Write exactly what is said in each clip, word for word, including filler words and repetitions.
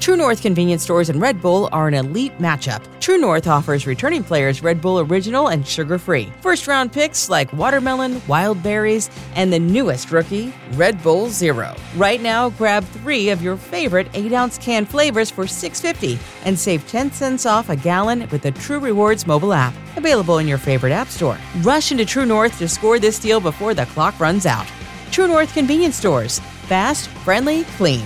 True North convenience stores and Red Bull are an elite matchup. True North offers returning players Red Bull Original and sugar-free. First-round picks like watermelon, wild berries, and the newest rookie, Red Bull Zero. Right now, grab three of your favorite eight ounce can flavors for six dollars and fifty cents and save ten cents off a gallon with the True Rewards mobile app. Available in your favorite app store. Rush into True North to score this deal before the clock runs out. True North convenience stores. Fast, friendly, clean.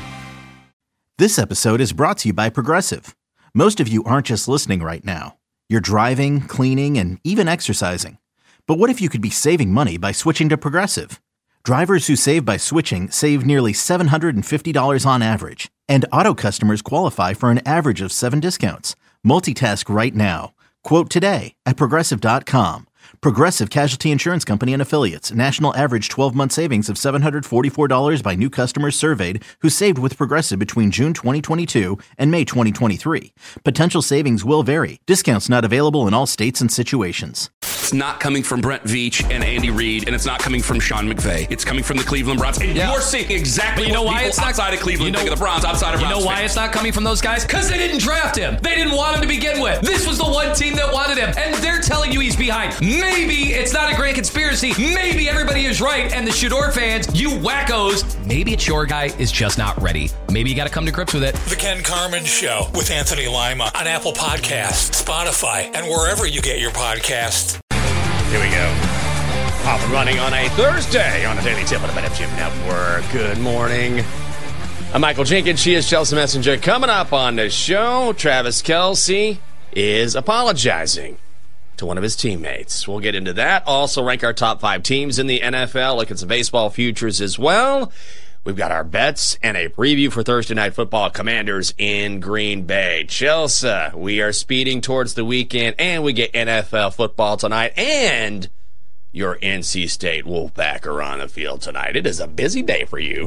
This episode is brought to you by Progressive. Most of you aren't just listening right now. You're driving, cleaning, and even exercising. But what if you could be saving money by switching to Progressive? Drivers who save by switching save nearly seven hundred fifty dollars on average. And auto customers qualify for an average of seven discounts. Multitask right now. Quote today at Progressive dot com. Progressive Casualty Insurance Company and Affiliates. National average twelve-month savings of seven hundred forty-four dollars by new customers surveyed who saved with Progressive between June twenty twenty-two and May twenty twenty-three. Potential savings will vary. Discounts not available in all states and situations. It's not coming from Brent Veach and Andy Reid, and it's not coming from Sean McVay. It's coming from the Cleveland Browns. And yeah. You're seeing exactly you know what why people it's not, outside of Cleveland you know, think of the Browns, outside of You Browns know why fans. It's not coming from those guys? Because they didn't draft him. They didn't want him to begin with. This was the one team that wanted him, and they're telling you he's behind. Maybe it's not a great conspiracy. Maybe everybody is right, and the Shador fans, you wackos, maybe it's your guy is just not ready. Maybe you got to come to grips with it. The Ken Carman Show with Anthony Lima on Apple Podcasts, Spotify, and wherever you get your podcasts. Here we go. Off and running on a Thursday on the Daily Tip on the BetMGM Network. Good morning. I'm Michael Jenkins. She is Chelsea Messenger. Coming up on the show, Travis Kelce is apologizing to one of his teammates. We'll get into that. Also rank our top five teams in the N F L. Look at some baseball futures as well. We've got our bets and a preview for Thursday Night Football. Commanders in Green Bay. Chelsea, we are speeding towards the weekend, and we get N F L football tonight, and your N C State Wolfpack are on the field tonight. It is a busy day for you.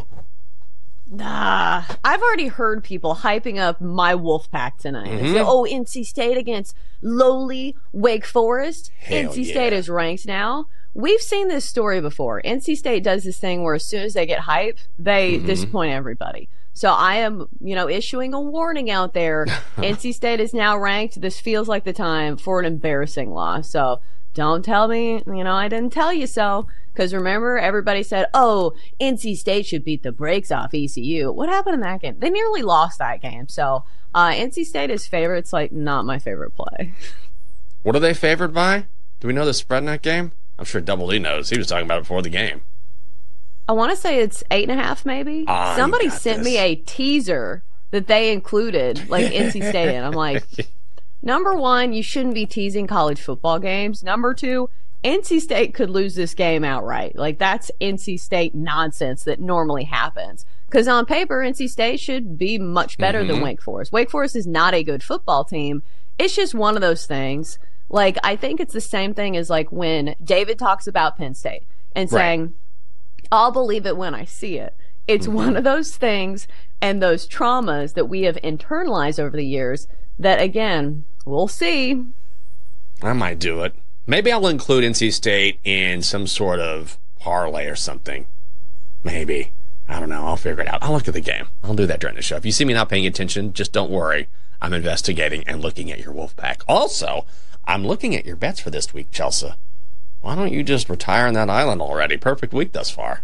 Nah, I've already heard people hyping up my Wolfpack tonight. Mm-hmm. So, oh, N C State against lowly Wake Forest. Hell N C yeah. State is ranked now. We've seen this story before. N C State does this thing where as soon as they get hype, they mm-hmm. disappoint everybody. So I am, you know, issuing a warning out there. N C State is now ranked. This feels like the time for an embarrassing loss. So don't tell me, you know, I didn't tell you so. Because remember, everybody said, oh, N C State should beat the brakes off E C U. What happened in that game? They nearly lost that game. So uh, N C State is favored. It's like not my favorite play. What are they favored by? Do we know the spread in that game? I'm sure Double D knows. He was talking about it before the game. I want to say it's eight and a half, maybe. Ah, Somebody sent this. me a teaser that they included, like N C State in. I'm like, number one, you shouldn't be teasing college football games. Number two, N C State could lose this game outright. Like, that's N C State nonsense that normally happens. Because on paper, N C State should be much better mm-hmm. than Wake Forest. Wake Forest is not a good football team. It's just one of those things. Like, I think it's the same thing as, like, when David talks about Penn State and saying, right. I'll believe it when I see it. It's mm-hmm. one of those things and those traumas that we have internalized over the years that, again, we'll see. I might do it. Maybe I'll include N C State in some sort of parlay or something. Maybe. I don't know. I'll figure it out. I'll look at the game. I'll do that during the show. If you see me not paying attention, just don't worry. I'm investigating and looking at your Wolfpack. Also, I'm looking at your bets for this week, Chelsea. Why don't you just retire on that island already? Perfect week thus far.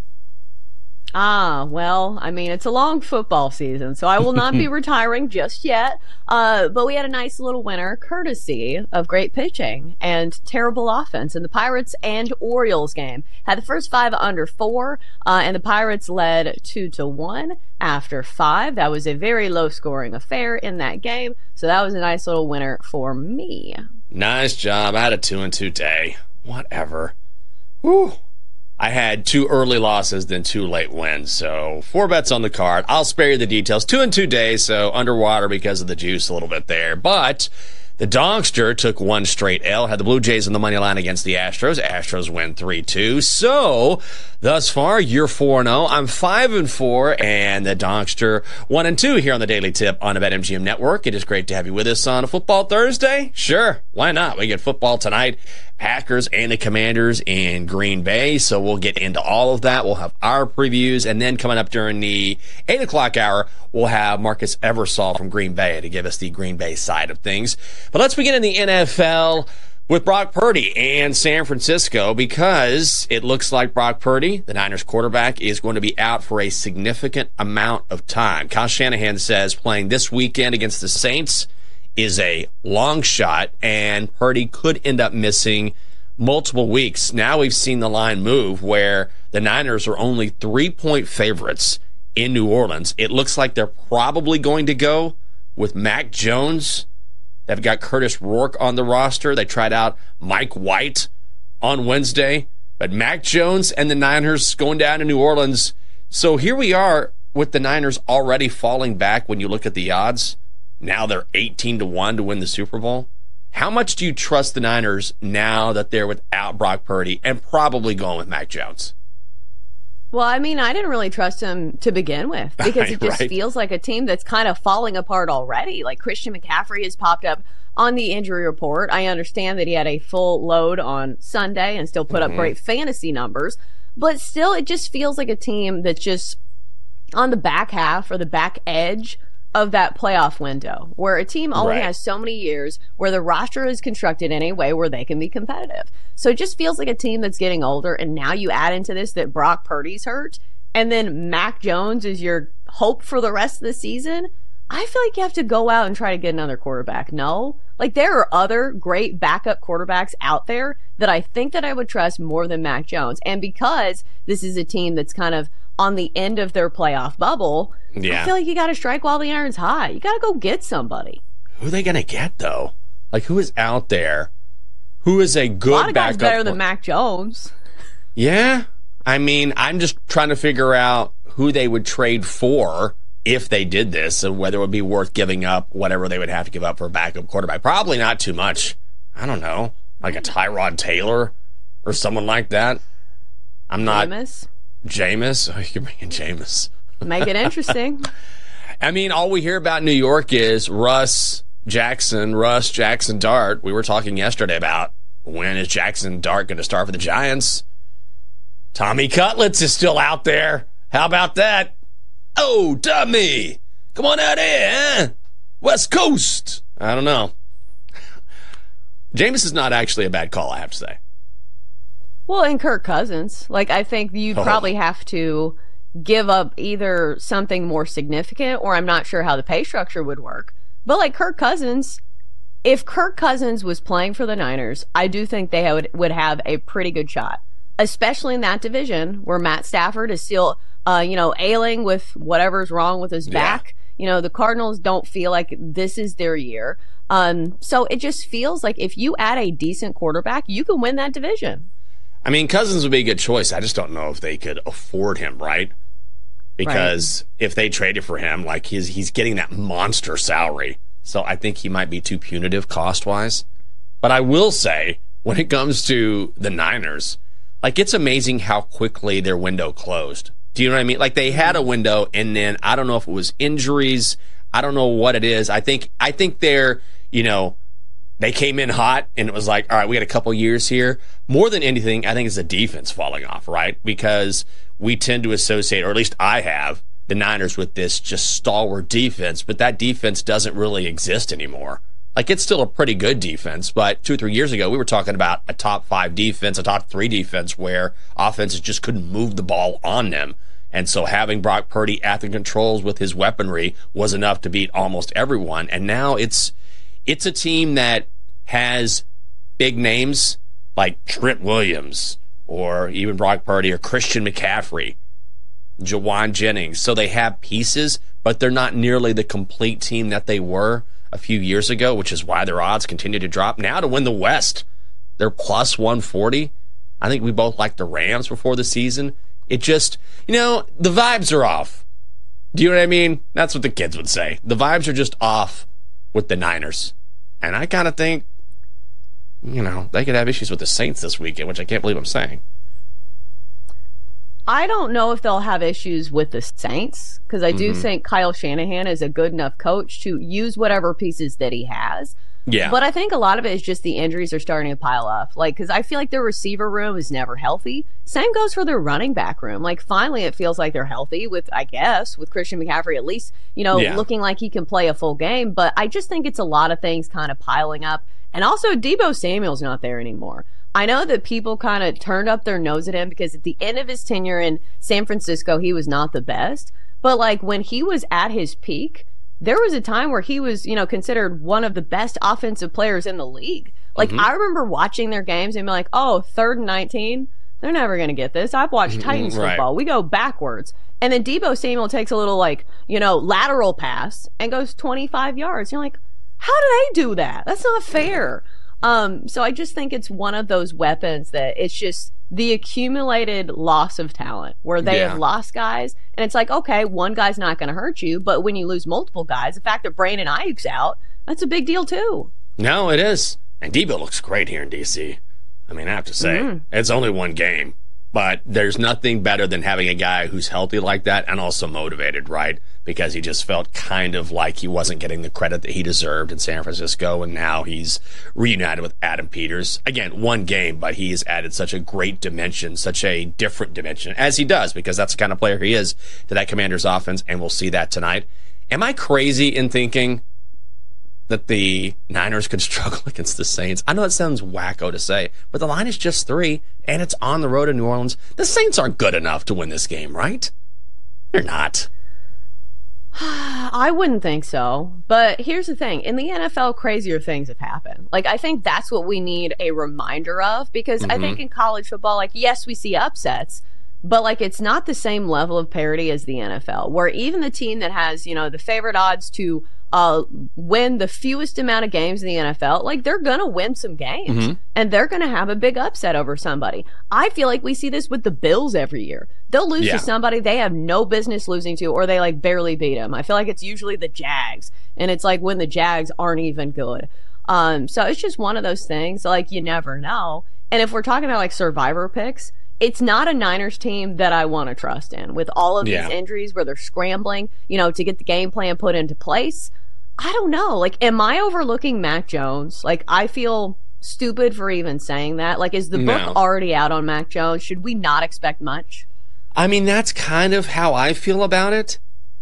Ah, well, I mean, it's a long football season, so I will not be retiring just yet. Uh, but we had a nice little winner, courtesy of great pitching and terrible offense in the Pirates and Orioles game. Had the first five under four, uh, and the Pirates led two to one after five. That was a very low-scoring affair in that game, so that was a nice little winner for me. Nice job. I had a two and two day. Whatever. Whew. I had two early losses, then two late wins. So four bets on the card. I'll spare you the details. Two and two days, so underwater because of the juice a little bit there. But the Dogster took one straight L, had the Blue Jays on the money line against the Astros. Astros win three two. So thus far, you're four and oh. I'm five and four, and the Dogster one and two here on the Daily Tip on the BetMGM Network. It is great to have you with us on a Football Thursday. Sure, why not? We get football tonight Packers and the Commanders in Green Bay. So we'll get into all of that. We'll have our previews. And then coming up during the eight o'clock hour, we'll have Marcus Eversole from Green Bay to give us the Green Bay side of things. But let's begin in the N F L with Brock Purdy and San Francisco, because it looks like Brock Purdy, the Niners quarterback, is going to be out for a significant amount of time. Kyle Shanahan says playing this weekend against the Saints is a long shot, and Purdy could end up missing multiple weeks. Now we've seen the line move where the Niners are only three-point favorites in New Orleans. It looks like they're probably going to go with Mac Jones. They've got Curtis Rourke on the roster. They tried out Mike White on Wednesday. But Mac Jones and the Niners going down to New Orleans. So here we are with the Niners already falling back when you look at the odds. Now they're eighteen to one to win the Super Bowl. How much do you trust the Niners now that they're without Brock Purdy and probably going with Mac Jones? Well, I mean, I didn't really trust him to begin with because it just right. feels like a team that's kind of falling apart already. Like Christian McCaffrey has popped up on the injury report. I understand that he had a full load on Sunday and still put mm-hmm. up great fantasy numbers, but still it just feels like a team that's just on the back half or the back edge of that playoff window, where a team only right. has so many years, where the roster is constructed in a way where they can be competitive. So it just feels like a team that's getting older, and now you add into this that Brock Purdy's hurt, and then Mac Jones is your hope for the rest of the season. I feel like you have to go out and try to get another quarterback. No? Like, there are other great backup quarterbacks out there that I think that I would trust more than Mac Jones. And because this is a team that's kind of on the end of their playoff bubble, yeah. I feel like you got to strike while the iron's hot. You got to go get somebody. Who are they going to get, though? Like, who is out there? Who is a good backup? A lot of guys better than Mac Jones. Yeah. I mean, I'm just trying to figure out who they would trade for if they did this, and whether it would be worth giving up whatever they would have to give up for a backup quarterback. Probably not too much. I don't know. Like a Tyrod Taylor or someone like that. I'm not... Jameis? Jameis? Oh, you're bringing Jameis. Make it interesting. I mean, all we hear about New York is Russ Jackson, Russ Jackson Dart. We were talking yesterday about when is Jackson Dart going to start for the Giants. Tommy Cutlets is still out there. How about that? Oh, Tommy, come on out here, huh? West Coast. I don't know. Jameis is not actually a bad call, I have to say. Well, and Kirk Cousins. Like, I think you'd oh. probably have to give up either something more significant, or I'm not sure how the pay structure would work. But like Kirk Cousins, if Kirk Cousins was playing for the Niners, I do think they would, would have a pretty good shot, especially in that division where Matt Stafford is still, uh, you know, ailing with whatever's wrong with his back. Yeah. You know, the Cardinals don't feel like this is their year. Um, so it just feels like if you add a decent quarterback, you can win that division. I mean, Cousins would be a good choice. I just don't know if they could afford him, right? Because right. if they traded for him, like he's he's getting that monster salary. So I think he might be too punitive cost-wise. But I will say, when it comes to the Niners, like it's amazing how quickly their window closed. Do you know what I mean? Like they had a window, and then I don't know if it was injuries. I don't know what it is. I think I think they're, you know, they came in hot, and it was like, all right, we got a couple years here. More than anything, I think it's the defense falling off, right? Because we tend to associate, or at least I have, the Niners with this just stalwart defense, but that defense doesn't really exist anymore. Like, it's still a pretty good defense, but two or three years ago, we were talking about a top five defense, a top three defense, where offenses just couldn't move the ball on them. And so having Brock Purdy at the controls with his weaponry was enough to beat almost everyone. And now it's it's a team that has big names like Trent Williams or even Brock Purdy or Christian McCaffrey, Jawan Jennings. So they have pieces, but they're not nearly the complete team that they were a few years ago, which is why their odds continue to drop. Now to win the West, they're plus one forty. I think we both liked the Rams before the season. It just, you know, the vibes are off. Do you know what I mean? That's what the kids would say. The vibes are just off with the Niners. And I kind of think, you know, they could have issues with the Saints this weekend, which I can't believe I'm saying. I don't know if they'll have issues with the Saints, because I do mm-hmm. think Kyle Shanahan is a good enough coach to use whatever pieces that he has. Yeah. But I think a lot of it is just the injuries are starting to pile up. Like, because I feel like their receiver room is never healthy. Same goes for their running back room. Like, finally, it feels like they're healthy with, I guess, with Christian McCaffrey at least, you know, yeah. looking like he can play a full game. But I just think it's a lot of things kind of piling up. And also, Deebo Samuel's not there anymore. I know that people kind of turned up their nose at him because at the end of his tenure in San Francisco, he was not the best. But, like, when he was at his peak, there was a time where he was, you know, considered one of the best offensive players in the league. Like, mm-hmm. I remember watching their games and be like, oh, third and nineteen, they're never going to get this. I've watched mm-hmm. Titans right. football. We go backwards. And then Deebo Samuel takes a little, like, you know, lateral pass and goes twenty-five yards. You're like, how do they do that? That's not fair. Um, so I just think it's one of those weapons that it's just the accumulated loss of talent where they yeah. have lost guys. And it's like, okay, one guy's not going to hurt you. But when you lose multiple guys, the fact that Brandon Ayuk's out, that's a big deal too. No, it is. And Deebo looks great here in D C. I mean, I have to say, mm-hmm. it's only one game. But there's nothing better than having a guy who's healthy like that and also motivated, right? Because he just felt kind of like he wasn't getting the credit that he deserved in San Francisco, and now he's reunited with Adam Peters. Again, one game, but he's added such a great dimension, such a different dimension, as he does, because that's the kind of player he is to that Commanders offense, and we'll see that tonight. Am I crazy in thinking that the Niners could struggle against the Saints? I know it sounds wacko to say, but the line is just three, and it's on the road in New Orleans. The Saints aren't good enough to win this game, right? They're not. I wouldn't think so. But here's the thing. In the N F L, crazier things have happened. Like, I think that's what we need a reminder of, because mm-hmm. I think in college football, like, yes, we see upsets, but, like, it's not the same level of parity as the N F L, where even the team that has, you know, the favorite odds to uh, win the fewest amount of games in the N F L, like, they're going to win some games. Mm-hmm. And they're going to have a big upset over somebody. I feel like we see this with the Bills every year. They'll lose yeah. to somebody they have no business losing to, or they, like, barely beat them. I feel like it's usually the Jags. And it's like when the Jags aren't even good. Um, so it's just one of those things. Like, you never know. And if we're talking about, like, survivor picks, it's not a Niners team that I want to trust in. With all of yeah. these injuries where they're scrambling, you know, to get the game plan put into place, I don't know. Like, am I overlooking Mac Jones? Like, I feel stupid for even saying that. Like, is the book no. already out on Mac Jones? Should we not expect much? I mean, that's kind of how I feel about it.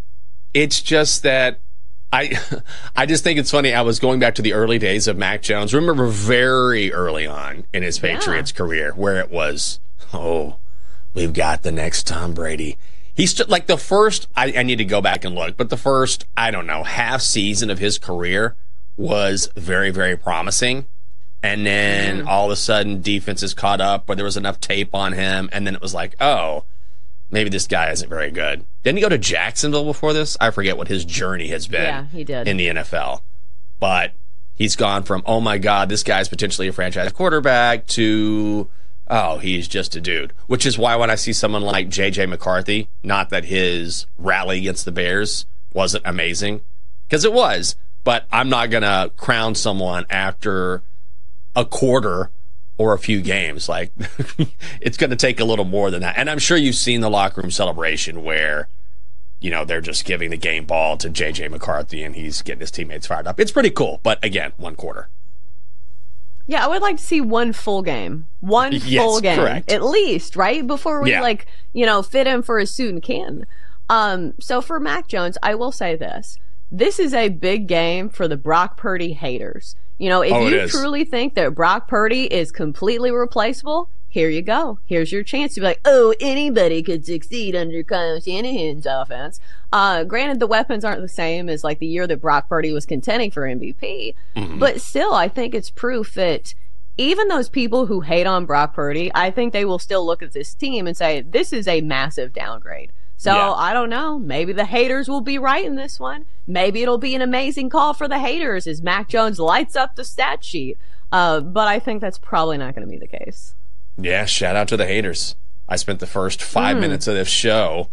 It's just that I I just think it's funny. I was going back to the early days of Mac Jones. Remember very early on in his Patriots yeah. career where it was, oh, we've got the next Tom Brady. He's st- like the first, I, I need to go back and look, but the first, I don't know, half season of his career was very, very promising. And then mm. all of a sudden defenses caught up where there was enough tape on him. And then it was like, oh, maybe this guy isn't very good. Didn't he go to Jacksonville before this? I forget what his journey has been yeah, he did. in the N F L. But he's gone from, oh my God, this guy's potentially a franchise quarterback to, oh, he's just a dude. Which is why when I see someone like J J McCarthy, not that his rally against the Bears wasn't amazing, because it was, but I'm not going to crown someone after a quarter or a few games. Like, it's going to take a little more than that. And I'm sure you've seen the locker room celebration where, you know, they're just giving the game ball to J J McCarthy and he's getting his teammates fired up. It's pretty cool. But again, one quarter. Yeah, I would like to see one full game. One yes, full game. Correct. At least, right? Before we, yeah. like, you know, fit him for a suit and can. Um, so for Mac Jones, I will say this. This is a big game for the Brock Purdy haters. You know, if oh, you truly think that Brock Purdy is completely replaceable, here you go. Here's your chance to be like, oh, anybody could succeed under Kyle Shanahan's offense. Uh, granted, the weapons aren't the same as, like, the year that Brock Purdy was contending for M V P. Mm-hmm. But still, I think it's proof that even those people who hate on Brock Purdy, I think they will still look at this team and say, this is a massive downgrade. So, yeah. I don't know. Maybe the haters will be right in this one. Maybe it'll be an amazing call for the haters as Mac Jones lights up the stat sheet. Uh, but I think that's probably not going to be the case. Yeah, shout out to the haters. I spent the first five mm. minutes of this show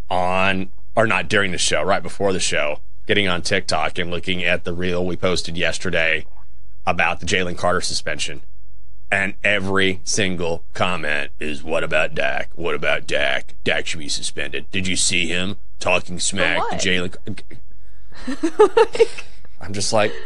on, or not during the show, right before the show, getting on TikTok and looking at the reel we posted yesterday about the Jalen Carter suspension. And every single comment is, what about Dak? What about Dak? Dak should be suspended. Did you see him talking smack to Jalen? I'm just like,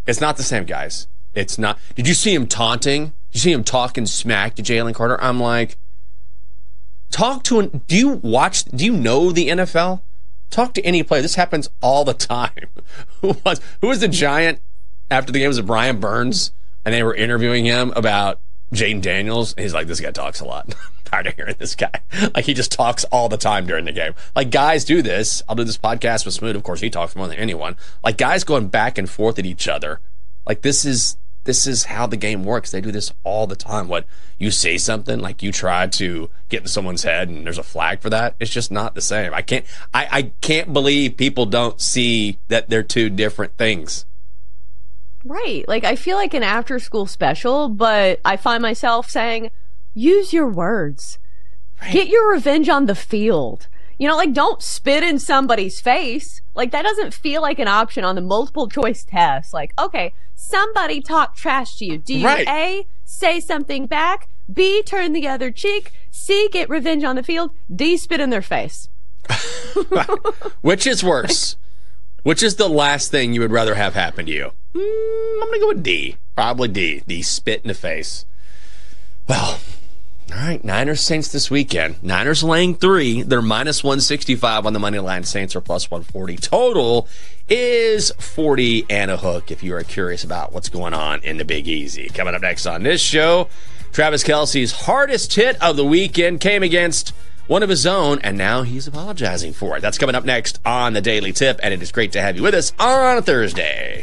It's not the same, guys. It's not. Did you see him taunting? Did you see him talking smack to Jalen Carter? I'm like, talk to an. Do you watch? Do you know the N F L? Talk to any player. This happens all the time. who was who was the Giant after the game? Was it Brian Burns? And they were interviewing him about Jaden Daniels. And he's like, this guy talks a lot. I'm tired of hearing this guy. Like, he just talks all the time during the game. Like, guys do this. I'll do this podcast with Smoot. Of course, he talks more than anyone. Like, guys going back and forth at each other. Like, this is this is how the game works. They do this all the time. What, you say something, like you try to get in someone's head and there's a flag for that. It's just not the same. I can't I, I can't believe people don't see that they're two different things. Right. Like, I feel like an after school special, but I find myself saying, use your words. Right. Get your revenge on the field. You know, like, don't spit in somebody's face. Like, that doesn't feel like an option on the multiple choice test. Like, okay, somebody talk trash to you. Do you right. A, say something back? B, turn the other cheek? C, get revenge on the field? D, spit in their face? Which is worse? Which is the last thing you would rather have happen to you? Mm, I'm going to go with D. Probably D. D, spit in the face. Well, all right, Niners Saints this weekend. Niners laying three. They're minus one sixty-five on the money line. Saints are plus one forty. Total is forty and a hook if you are curious about what's going on in the Big Easy. Coming up next on this show, Travis Kelce's hardest hit of the weekend came against one of his own, and now he's apologizing for it. That's coming up next on the Daily Tip, and it is great to have you with us on a Thursday.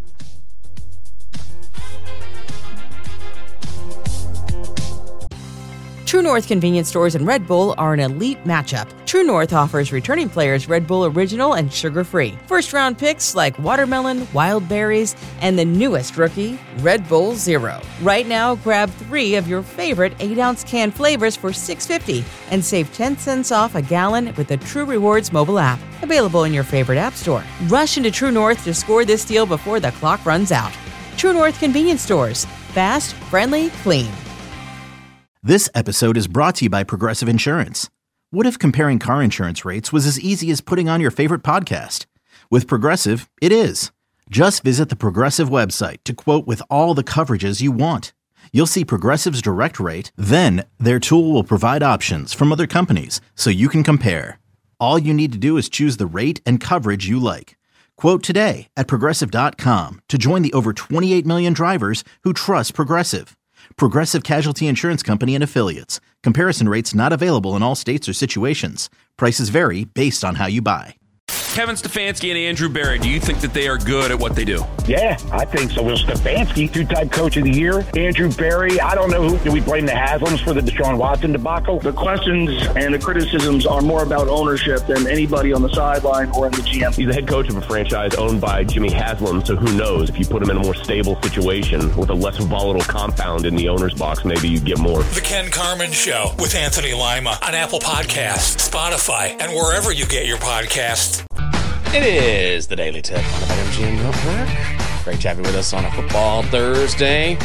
True North convenience stores and Red Bull are an elite matchup. True North offers returning players Red Bull Original and sugar-free. First-round picks like watermelon, wild berries, and the newest rookie, Red Bull Zero. Right now, grab three of your favorite eight ounce can flavors for six dollars and fifty cents and save ten cents off a gallon with the True Rewards mobile app. Available in your favorite app store. Rush into True North to score this deal before the clock runs out. True North convenience stores. Fast, friendly, clean. This episode is brought to you by Progressive Insurance. What if comparing car insurance rates was as easy as putting on your favorite podcast? With Progressive, it is. Just visit the Progressive website to quote with all the coverages you want. You'll see Progressive's direct rate, then their tool will provide options from other companies so you can compare. All you need to do is choose the rate and coverage you like. Quote today at Progressive dot com to join the over twenty-eight million drivers who trust Progressive. Progressive Casualty Insurance Company and Affiliates. Comparison rates not available in all states or situations. Prices vary based on how you buy. Kevin Stefanski and Andrew Berry, do you think that they are good at what they do? Yeah, I think so. Will Stefanski, two-time coach of the year. Andrew Berry, I don't know who. Do we blame the Haslams for the Deshaun Watson debacle? The questions and the criticisms are more about ownership than anybody on the sideline or in the G M. He's the head coach of a franchise owned by Jimmy Haslam, so who knows? If you put him in a more stable situation with a less volatile compound in the owner's box, maybe you get more. The Ken Carman Show with Anthony Lima on Apple Podcasts, Spotify, and wherever you get your podcasts. It is the Daily Tip on the BetMGM Network. Great to have you with us on a football Thursday.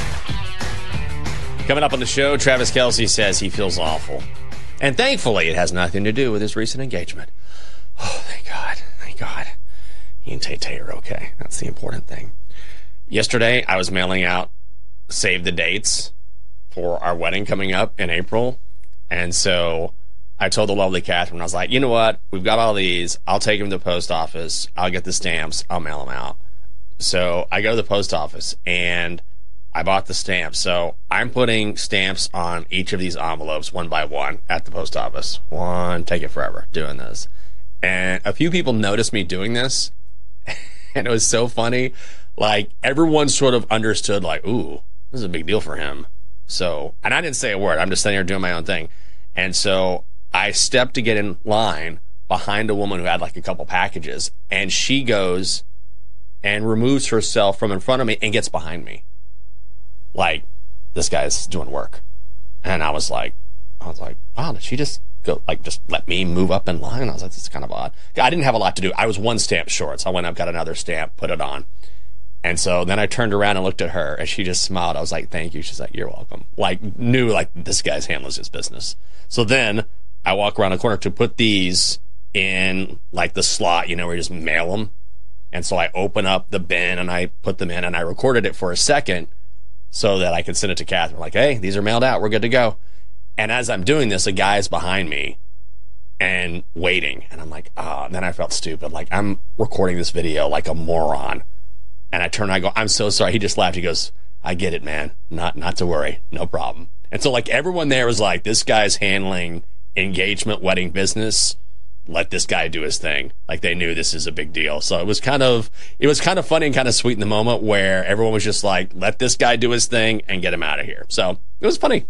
Coming up on the show, Travis Kelce says he feels awful. And thankfully, it has nothing to do with his recent engagement. Oh, thank God. Thank God. He and Tay-Tay are okay. That's the important thing. Yesterday, I was mailing out save the dates for our wedding coming up in April. And so I told the lovely Catherine, I was like, you know what? We've got all these. I'll take them to the post office. I'll get the stamps. I'll mail them out. So I go to the post office, and I bought the stamps. So I'm putting stamps on each of these envelopes one by one at the post office. One, take it forever doing this. And a few people noticed me doing this, and it was so funny. Like, everyone sort of understood, like, ooh, this is a big deal for him. So, and I didn't say a word. I'm just sitting here doing my own thing. And so I stepped to get in line behind a woman who had like a couple packages, and she goes and removes herself from in front of me and gets behind me. Like, this guy's doing work. And I was like, I was like, wow, did she just go, like, just let me move up in line? I was like, this is kind of odd. I didn't have a lot to do. I was one stamp short, so I went up, got another stamp, put it on. And so then I turned around and looked at her, and she just smiled. I was like, thank you. She's like, you're welcome. Like, knew, like, this guy's handling his business. So then I walk around the corner to put these in, like, the slot, you know, where you just mail them. And so I open up the bin and I put them in and I recorded it for a second so that I could send it to Catherine. Like, hey, these are mailed out. We're good to go. And as I'm doing this, a guy is behind me and waiting. And I'm like, ah, oh. And then I felt stupid. Like, I'm recording this video like a moron. And I turn and I go, I'm so sorry. He just laughed. He goes, I get it, man. Not, not to worry. No problem. And so, like, everyone there was like, this guy's handling engagement, wedding business. Let this guy do his thing. Like, they knew this is a big deal. So it was kind of, it was kind of funny and kind of sweet in the moment where everyone was just like, let this guy do his thing and get him out of here. So it was funny.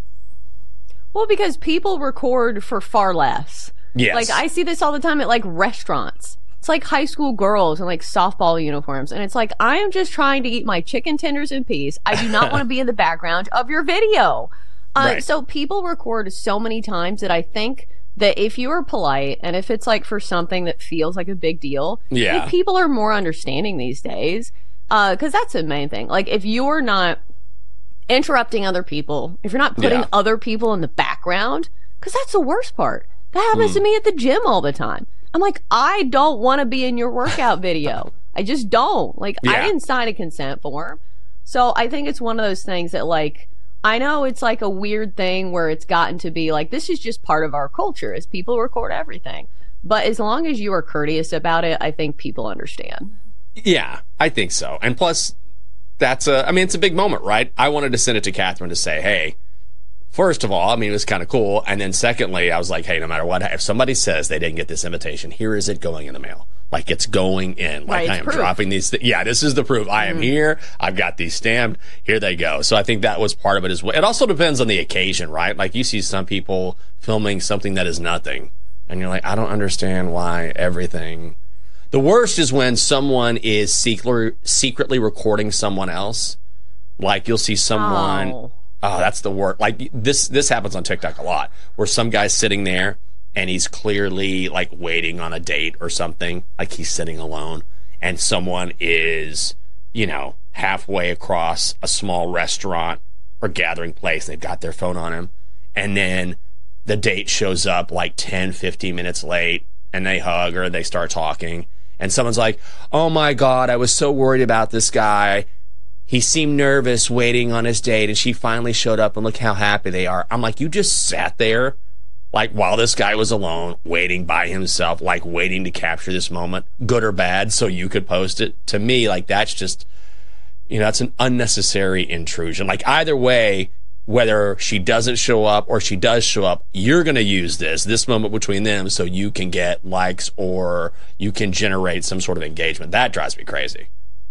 Well, because people record for far less. Yes. Like, I see this all the time at, like, restaurants. It's like high school girls in, like, softball uniforms. And it's like, I am just trying to eat my chicken tenders in peace. I do not want to be in the background of your video. Uh, Right. So people record so many times that I think that if you are polite and if it's, like, for something that feels like a big deal, Yeah. I think people are more understanding these days. Uh, because that's the main thing. Like, if you're not interrupting other people, if you're not putting Yeah. other people in the background, because that's the worst part. That happens Mm. to me at the gym all the time. I'm like, I don't want to be in your workout video. I just don't. Like, I Yeah. didn't sign a consent form. So I think it's one of those things that, like, I know it's like a weird thing where it's gotten to be like, this is just part of our culture is people record everything. But as long as you are courteous about it, I think people understand. Yeah, I think so. And plus, that's a, I mean, it's a big moment, right? I wanted to send it to Catherine to say, hey, first of all, I mean, it was kind of cool. And then secondly, I was like, hey, no matter what, if somebody says they didn't get this invitation, here is it going in the mail. Like, it's going in. Like, Right, I it's am proof. dropping these. Th- yeah, this is the proof. I am here. I've got these stamped. Here they go. So I think that was part of it as well. It also depends on the occasion, right? Like, you see some people filming something that is nothing. And you're like, I don't understand why everything. The worst is when someone is secretly, secretly recording someone else. Like, you'll see someone. Oh. Oh, that's the worst. Like, this this happens on TikTok a lot, where some guy's sitting there and he's clearly, like, waiting on a date or something. Like, he's sitting alone, and someone is, you know, halfway across a small restaurant or gathering place. They've got their phone on him, and then the date shows up like ten, fifteen minutes late, and they hug or they start talking, and someone's like, oh my God, I was so worried about this guy. He seemed nervous waiting on his date, and she finally showed up, and look how happy they are. I'm like, you just sat there, like, while this guy was alone, waiting by himself, like, waiting to capture this moment, good or bad, so you could post it. To me, like, that's just, you know, that's an unnecessary intrusion. Like, either way, whether she doesn't show up or she does show up, you're going to use this, this moment between them, so you can get likes or you can generate some sort of engagement. That drives me crazy.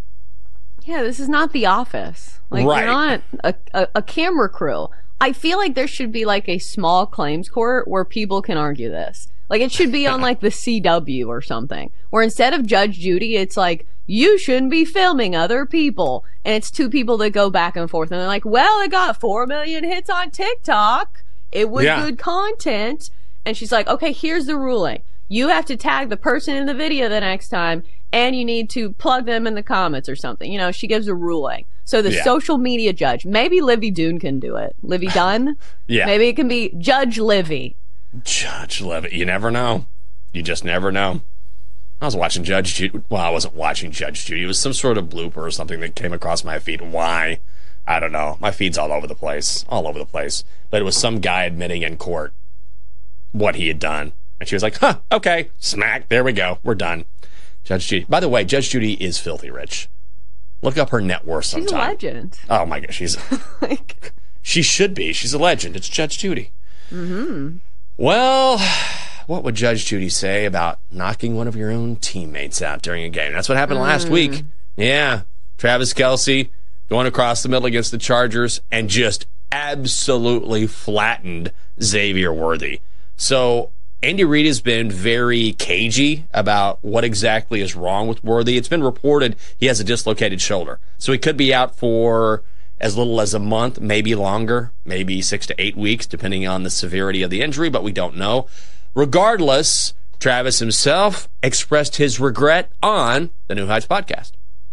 Yeah, this is not The Office. Like, Right. you're not a, a, a camera crew. I feel like there should be, like, a small claims court where people can argue this. Like, it should be on, like, the C W or something, where instead of Judge Judy, it's like, you shouldn't be filming other people. And it's two people that go back and forth, and they're like, well, it got four million hits on TikTok. It was Yeah. good content. And she's like, okay, here's the ruling. You have to tag the person in the video the next time, and you need to plug them in the comments or something. You know, she gives a ruling. So the Yeah. social media judge, maybe Livy Dunn can do it. Livy Dunn? Yeah. Maybe it can be Judge Livy. Judge Levitt. You never know. You just never know. I was watching Judge Judy. Well, I wasn't watching Judge Judy. It was some sort of blooper or something that came across my feed. Why? I don't know. My feed's all over the place. All over the place. But it was some guy admitting in court what he had done. And she was like, huh, okay, smack. There we go. We're done. Judge Judy. By the way, Judge Judy is filthy rich. Look up her net worth sometime. She's a legend. Oh, my gosh. She's, like, she should be. She's a legend. It's Judge Judy. mm-hmm. Well, what would Judge Judy say about knocking one of your own teammates out during a game? That's what happened Mm. last week. Yeah. Travis Kelce going across the middle against the Chargers and just absolutely flattened Xavier Worthy. So Andy Reid has been very cagey about what exactly is wrong with Worthy. It's been reported he has a dislocated shoulder. So he could be out for as little as a month, maybe longer, maybe six to eight weeks, depending on the severity of the injury, but we don't know. Regardless, Travis himself expressed his regret on the New Heights podcast.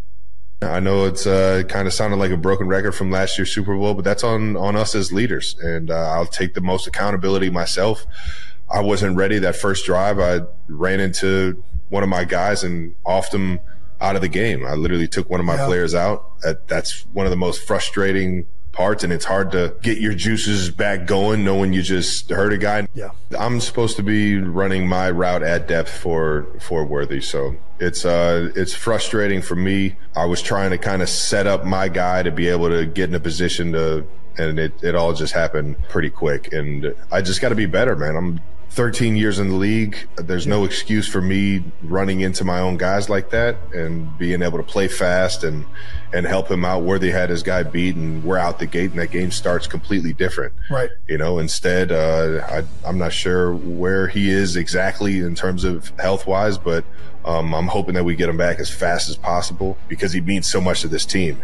I know it's uh, kind of sounded like a broken record from last year's Super Bowl, but that's on, on us as leaders, and uh, I'll take the most accountability myself. I wasn't ready that first drive. I ran into one of my guys and offed him out of the game. I literally took one of my yeah. players out. That's one of the most frustrating parts, and it's hard to get your juices back going knowing you just hurt a guy. Yeah. I'm supposed to be running my route at depth for for Worthy, so it's uh it's frustrating for me. I was trying to kind of set up my guy to be able to get in a position to, and it, it all just happened pretty quick, and I just got to be better, man. I'm thirteen years in the league. There's no excuse for me running into my own guys like that and being able to play fast and and help him out. Worthy had his guy beat, and we're out the gate, and that game starts completely different. Right. You know, instead, uh, I, I'm not sure where he is exactly in terms of health-wise, but um, I'm hoping that we get him back as fast as possible because he means so much to this team.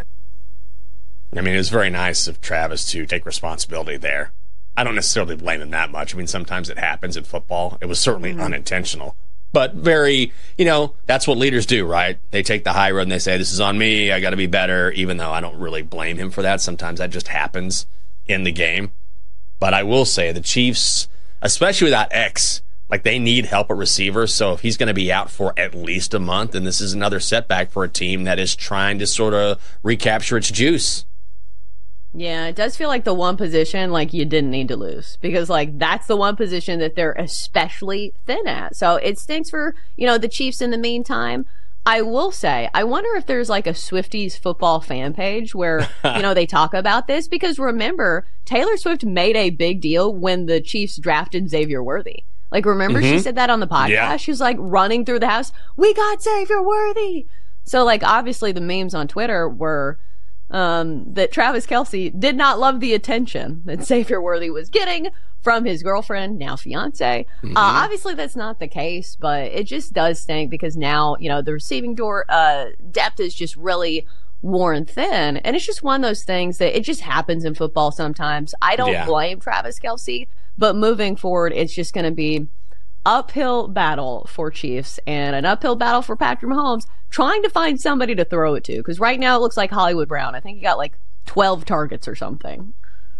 I mean, it was very nice of Travis to take responsibility there. I don't necessarily blame him that much. I mean, sometimes it happens in football. It was certainly mm-hmm. unintentional. But very, you know, that's what leaders do, right? They take the high road and they say, this is on me, I got to be better, even though I don't really blame him for that. Sometimes that just happens in the game. But I will say the Chiefs, especially without X, like they need help at receiver. So if he's going to be out for at least a month, and this is another setback for a team that is trying to sort of recapture its juice. Yeah, it does feel like the one position like you didn't need to lose, because like that's the one position that they're especially thin at. So it stinks for, you know, the Chiefs in the meantime. I will say, I wonder if there's like a Swifties football fan page where, you know, they talk about this, because remember, Taylor Swift made a big deal when the Chiefs drafted Xavier Worthy. Like, remember mm-hmm. she said that on the podcast? Yeah. She was like running through the house, we got Xavier Worthy. So like, obviously the memes on Twitter were Um, that Travis Kelce did not love the attention that Xavier Worthy was getting from his girlfriend, now fiance. Mm-hmm. Uh, obviously that's not the case, but it just does stink because now, you know, the receiving door, uh, depth is just really worn thin. And it's just one of those things that it just happens in football sometimes. I don't yeah. blame Travis Kelce, but moving forward, it's just going to be uphill battle for Chiefs and an uphill battle for Patrick Mahomes trying to find somebody to throw it to, because right now it looks like Hollywood Brown. I think he got like twelve targets or something.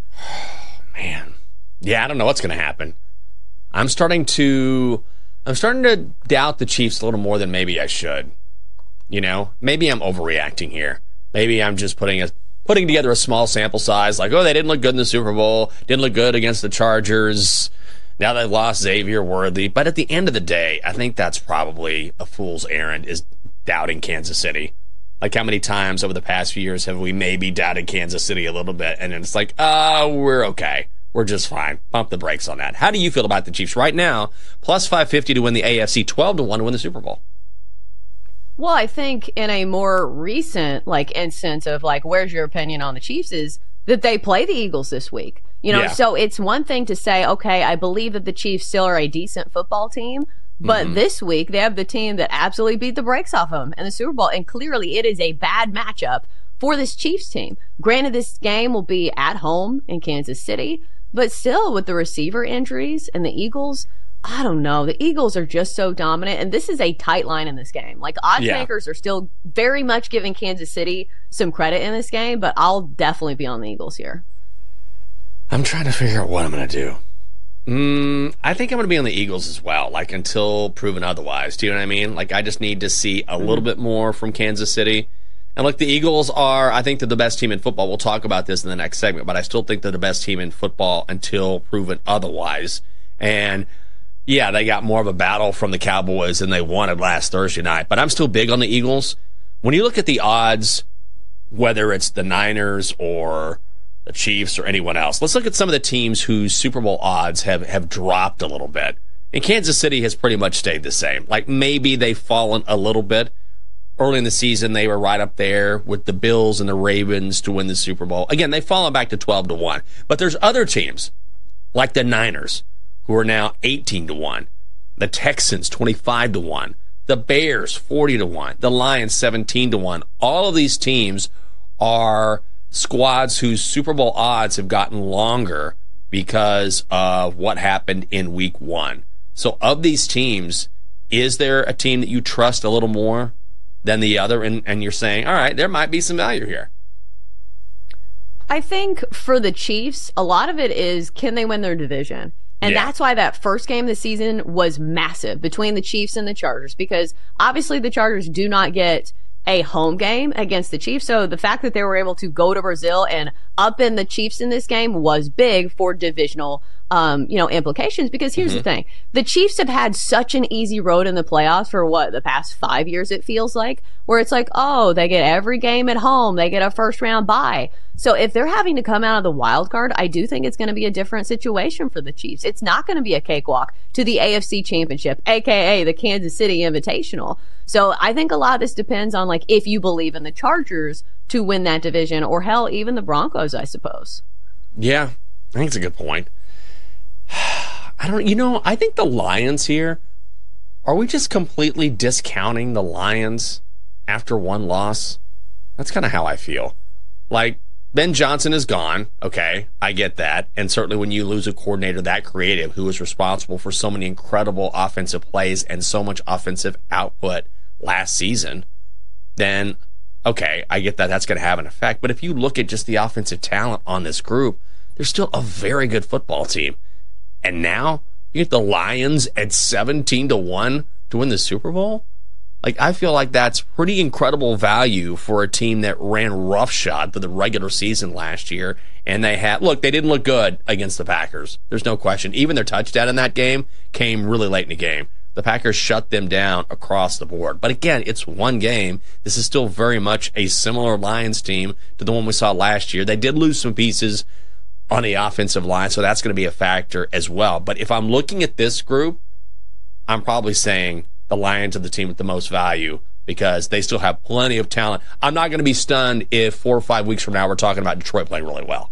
Man. Yeah, I don't know what's going to happen. I'm starting to I'm starting to doubt the Chiefs a little more than maybe I should. You know, maybe I'm overreacting here. Maybe I'm just putting a putting together a small sample size, like, oh, they didn't look good in the Super Bowl, didn't look good against the Chargers. Now they lost Xavier Worthy. But at the end of the day, I think that's probably a fool's errand, is doubting Kansas City. Like, how many times over the past few years have we maybe doubted Kansas City a little bit, and then it's like, oh, we're okay. We're just fine. Pump the brakes on that. How do you feel about the Chiefs right now? Plus five fifty to win the A F C, twelve to one to win the Super Bowl. Well, I think in a more recent, like, instance of, like, where's your opinion on the Chiefs is that they play the Eagles this week. You know, yeah. So it's one thing to say, okay, I believe that the Chiefs still are a decent football team, but mm-hmm. this week they have the team that absolutely beat the brakes off them in the Super Bowl, and clearly it is a bad matchup for this Chiefs team. Granted, this game will be at home in Kansas City, but still with the receiver injuries and the Eagles, I don't know. The Eagles are just so dominant, and this is a tight line in this game. Like, odds yeah. makers are still very much giving Kansas City some credit in this game, but I'll definitely be on the Eagles here. I'm trying to figure out what I'm going to do. Mm, I think I'm going to be on the Eagles as well, like, until proven otherwise. Do you know what I mean? Like, I just need to see a little bit more from Kansas City. And, look, the Eagles are, I think they're the best team in football. We'll talk about this in the next segment, but I still think they're the best team in football until proven otherwise. And, yeah, they got more of a battle from the Cowboys than they wanted last Thursday night. But I'm still big on the Eagles. When you look at the odds, whether it's the Niners or the Chiefs or anyone else, let's look at some of the teams whose Super Bowl odds have, have dropped a little bit. And Kansas City has pretty much stayed the same. Like, maybe they've fallen a little bit. Early in the season, they were right up there with the Bills and the Ravens to win the Super Bowl. Again, they've fallen back to twelve to one. But there's other teams, like the Niners, who are now eighteen to one. The Texans, twenty-five to one. The Bears, forty to one. The Lions, seventeen to one. All of these teams are squads whose Super Bowl odds have gotten longer because of what happened in week one. So of these teams, is there a team that you trust a little more than the other, and, and you're saying, all right, there might be some value here? I think for the Chiefs, a lot of it is, can they win their division? And yeah. that's why that first game of the season was massive between the Chiefs and the Chargers, because obviously the Chargers do not get a home game against the Chiefs. So the fact that they were able to go to Brazil and up in the Chiefs in this game was big for divisional um, you know, implications, because here's mm-hmm. the thing. The Chiefs have had such an easy road in the playoffs for what, the past five years it feels like, where it's like, oh, they get every game at home. They get a first round bye. So if they're having to come out of the wild card, I do think it's going to be a different situation for the Chiefs. It's not going to be a cakewalk to the A F C Championship, aka the Kansas City Invitational. So I think a lot of this depends on, like, if you believe in the Chargers to win that division, or hell, even the Broncos, I suppose. Yeah, I think it's a good point. I don't, you know, I think the Lions here, are we just completely discounting the Lions after one loss? That's kind of how I feel. Like, Ben Johnson is gone. Okay, I get that. And certainly when you lose a coordinator that creative, who was responsible for so many incredible offensive plays and so much offensive output last season, then, okay, I get that that's going to have an effect. But if you look at just the offensive talent on this group, they're still a very good football team. And now you get the Lions at seventeen to one to win the Super Bowl? Like, I feel like that's pretty incredible value for a team that ran roughshod through the regular season last year. And they had, look, they didn't look good against the Packers. There's no question. Even their touchdown in that game came really late in the game. The Packers shut them down across the board. But again, it's one game. This is still very much a similar Lions team to the one we saw last year. They did lose some pieces on the offensive line, so that's going to be a factor as well. But if I'm looking at this group, I'm probably saying the Lions are the team with the most value, because they still have plenty of talent. I'm not going to be stunned if four or five weeks from now we're talking about Detroit playing really well.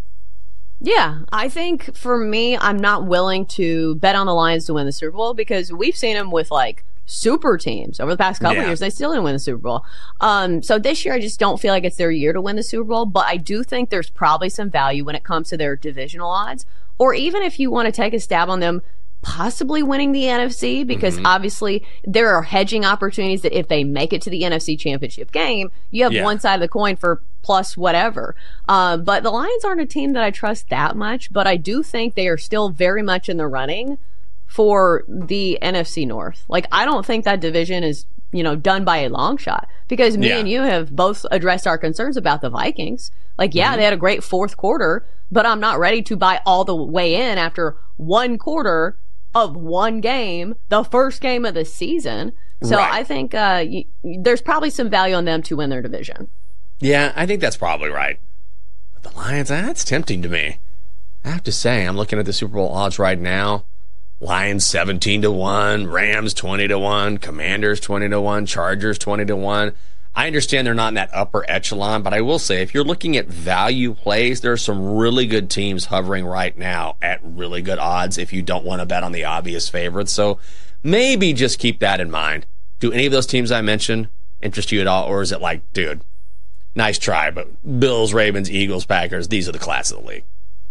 Yeah, I think for me, I'm not willing to bet on the Lions to win the Super Bowl, because we've seen them with, like, super teams over the past couple yeah. years. They still didn't win the Super Bowl. Um, so this year, I just don't feel like it's their year to win the Super Bowl. But I do think there's probably some value when it comes to their divisional odds, or even if you want to take a stab on them possibly winning the N F C, because mm-hmm. obviously there are hedging opportunities that if they make it to the N F C Championship game, you have yeah. one side of the coin for plus whatever. Uh, but the Lions aren't a team that I trust that much, but I do think they are still very much in the running for the N F C North. Like, I don't think that division is, you know, done by a long shot, because me yeah. and you have both addressed our concerns about the Vikings. Like, yeah, mm-hmm. they had a great fourth quarter, but I'm not ready to buy all the way in after one quarter of one game, the first game of the season. So right. I think uh, y- there's probably some value on them to win their division. Yeah, I think that's probably right. But the Lions, that's tempting to me. I have to say, I'm looking at the Super Bowl odds right now. Lions seventeen to one, Rams twenty to one, Commanders twenty to one, Chargers twenty to one. I understand they're not in that upper echelon, but I will say, if you're looking at value plays, there are some really good teams hovering right now at really good odds if you don't want to bet on the obvious favorites. So maybe just keep that in mind. Do any of those teams I mentioned interest you at all, or is it like, dude, nice try, but Bills, Ravens, Eagles, Packers, these are the class of the league?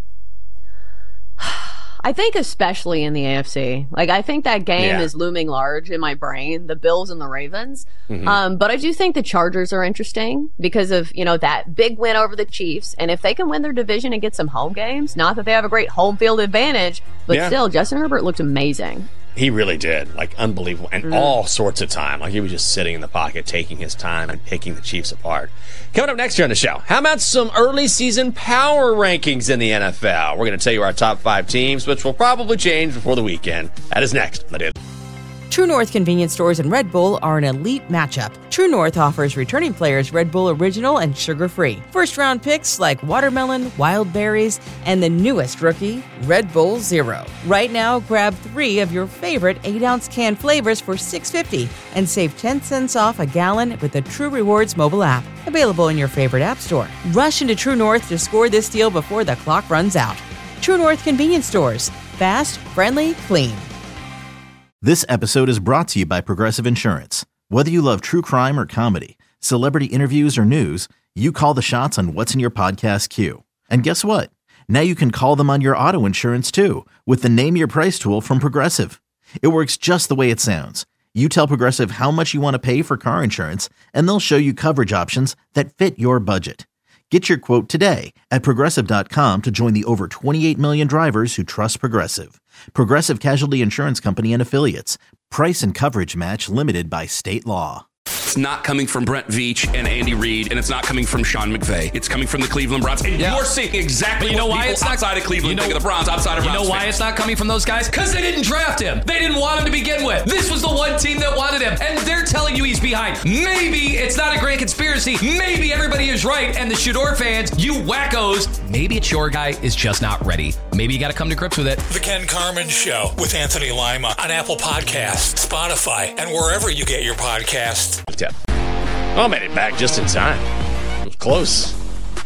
I think especially in the A F C. Like, I think that game yeah. is looming large in my brain, the Bills and the Ravens. Mm-hmm. Um, but I do think the Chargers are interesting because of, you know, that big win over the Chiefs. And if they can win their division and get some home games, not that they have a great home field advantage, but yeah. still, Justin Herbert looked amazing. He really did. Like, unbelievable. And mm. all sorts of time. Like, he was just sitting in the pocket, taking his time and picking the Chiefs apart. Coming up next year on the show, how about some early season power rankings in the N F L? We're going to tell you our top five teams, which will probably change before the weekend. That is next. Let it. True North convenience stores and Red Bull are an elite matchup. True North offers returning players Red Bull Original and sugar-free. First-round picks like watermelon, wild berries, and the newest rookie, Red Bull Zero. Right now, grab three of your favorite eight-ounce can flavors for six dollars and fifty cents and save ten cents off a gallon with the True Rewards mobile app. Available in your favorite app store. Rush into True North to score this deal before the clock runs out. True North convenience stores. Fast, friendly, clean. This episode is brought to you by Progressive Insurance. Whether you love true crime or comedy, celebrity interviews or news, you call the shots on what's in your podcast queue. And guess what? Now you can call them on your auto insurance too with the Name Your Price tool from Progressive. It works just the way it sounds. You tell Progressive how much you want to pay for car insurance, and they'll show you coverage options that fit your budget. Get your quote today at Progressive dot com to join the over twenty-eight million drivers who trust Progressive. Progressive Casualty Insurance Company and Affiliates. Price and coverage match limited by state law. It's not coming from Brent Veach and Andy Reid, and it's not coming from Sean McVay. It's coming from the Cleveland Browns. And Yeah. you're seeing exactly But you know what why people it's not outside of Cleveland you know, think of the Browns, outside of You Browns know why fans. it's not coming from those guys? Because they didn't draft him. They didn't want him to begin with. This was the one team that wanted him, and they're telling you he's behind. Maybe it's not a grand conspiracy. Maybe everybody is right, and the Shador fans, you wackos, maybe it's your guy is just not ready. Maybe you got to come to grips with it. The Ken Carman Show with Anthony Lima on Apple Podcasts, Spotify, and wherever you get your podcasts. Oh, made it back just in time. It was close.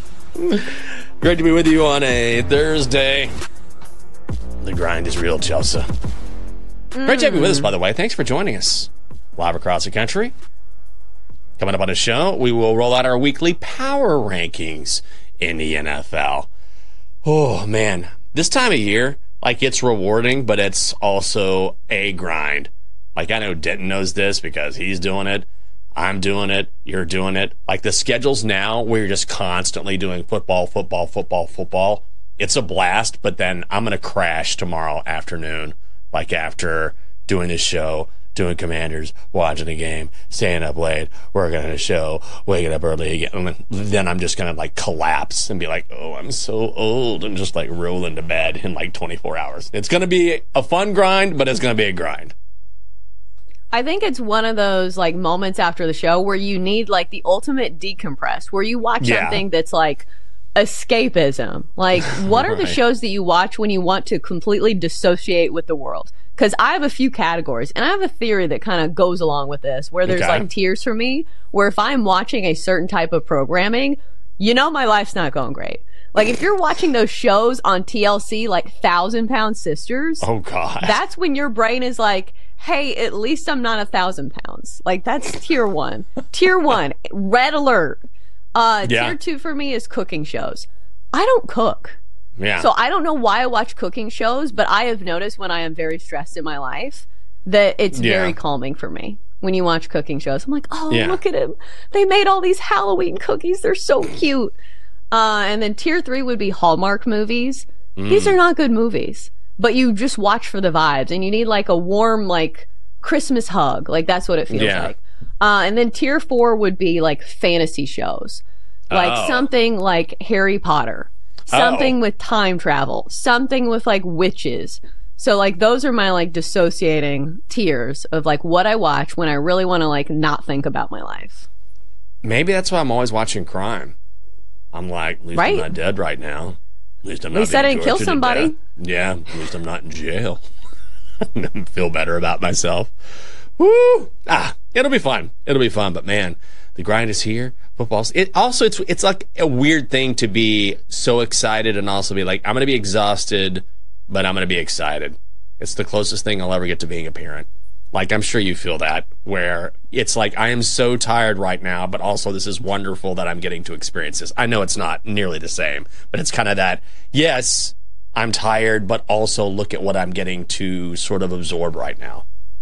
Great to be with you on a Thursday. The grind is real, Chelsea. Mm. Great to have you with us, by the way. Thanks for joining us live across the country. Coming up on the show, we will roll out our weekly power rankings in the N F L. Oh, man. This time of year, like, it's rewarding, but it's also a grind. Like, I know Denton knows this because he's doing it. I'm doing it. You're doing it. Like, the schedules now where you're just constantly doing football, football, football, football. It's a blast, but then I'm going to crash tomorrow afternoon, like after doing this show, doing Commanders, watching the game, staying up late, working on a show, waking up early again. And then I'm just going to, like, collapse and be like, oh, I'm so old, and just, like, roll into bed in, like, twenty-four hours. It's going to be a fun grind, but it's going to be a grind. I think it's one of those like moments after the show where you need like the ultimate decompress, where you watch Yeah. something that's like escapism. Like, what are the Right. shows that you watch when you want to completely dissociate with the world? Because I have a few categories, and I have a theory that kind of goes along with this, where there's Okay. like tiers for me, where if I'm watching a certain type of programming, you know my life's not going great. Like, if you're watching those shows on T L C, like Thousand Pound Sisters, Oh, God. that's when your brain is like, hey, at least I'm not a thousand pounds. Like, that's tier one. Tier one, red alert. Uh, Yeah. Tier two for me is cooking shows. I don't cook. Yeah. So I don't know why I watch cooking shows, but I have noticed when I am very stressed in my life that it's Yeah. very calming for me. When you watch cooking shows, I'm like, oh, Yeah. look at him. They made all these Halloween cookies. They're so cute. Uh, and then tier three would be Hallmark movies. Mm. These are not good movies, but you just watch for the vibes, and you need like a warm, like Christmas hug. Like, that's what it feels Yeah. like. Uh, and then tier four would be like fantasy shows, like Oh. something like Harry Potter, something Oh. with time travel, something with like witches. So like those are my like dissociating tiers of like what I watch when I really want to like not think about my life. Maybe that's why I'm always watching crime. I'm like, at least Right? I'm not dead right now. At least I'm not At least I being didn't kill tortured to somebody. death. Yeah, at least I'm not in jail. Feel better about myself. Woo! Ah, it'll be fun. It'll be fun. But man, the grind is here. Football's. It also it's it's like a weird thing to be so excited and also be like, I'm gonna be exhausted, but I'm gonna be excited. It's the closest thing I'll ever get to being a parent. Like, I'm sure you feel that, where it's like, I am so tired right now, but also this is wonderful that I'm getting to experience this. I know it's not nearly the same, but it's kind of that, yes, I'm tired, but also look at what I'm getting to sort of absorb right now.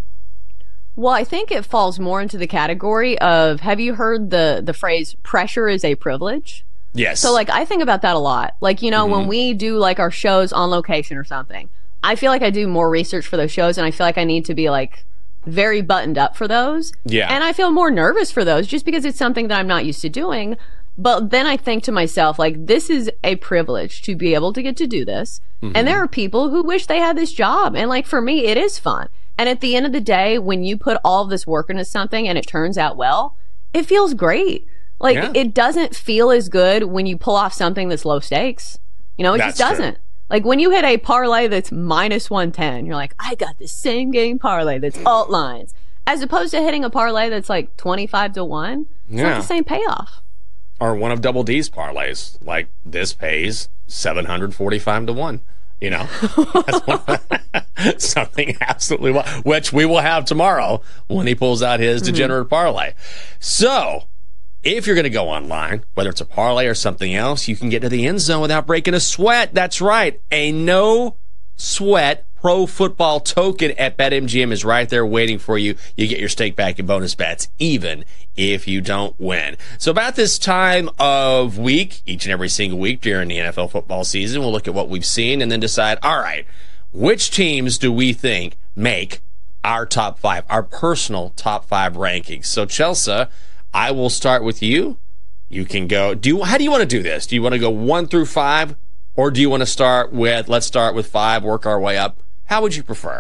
Well, I think it falls more into the category of, have you heard the the phrase pressure is a privilege? Yes. So like I think about that a lot. Like, you know, mm-hmm. when we do like our shows on location or something, I feel like I do more research for those shows, and I feel like I need to be like very buttoned up for those. Yeah. And I feel more nervous for those just because it's something that I'm not used to doing. But then I think to myself, like, this is a privilege to be able to get to do this. Mm-hmm. And there are people who wish they had this job. And like, for me, it is fun. And at the end of the day, when you put all of this work into something and it turns out well, it feels great. Like, Yeah. it doesn't feel as good when you pull off something that's low stakes. You know, it That's just doesn't. true. Like, when you hit a parlay that's minus one ten, you're like, I got the same game parlay that's alt lines. As opposed to hitting a parlay that's like twenty-five to one. It's Yeah. not the same payoff. Or one of Double D's parlays. Like, this pays seven hundred forty-five to one. You know? That's one, something absolutely wild, which we will have tomorrow when he pulls out his degenerate parlay. So, if you're going to go online, whether it's a parlay or something else, you can get to the end zone without breaking a sweat. That's right. A no sweat pro football token at BetMGM is right there waiting for you. You get your stake back in bonus bets, even if you don't win. So about this time of week, each and every single week during the N F L football season, we'll look at what we've seen and then decide, all right, which teams do we think make our top five, our personal top five rankings. So, Chelsea, I will start with you. You can go. Do you? How do you want to do this? Do you want to go one through five, or do you want to start with? Let's start with five, work our way up. How would you prefer?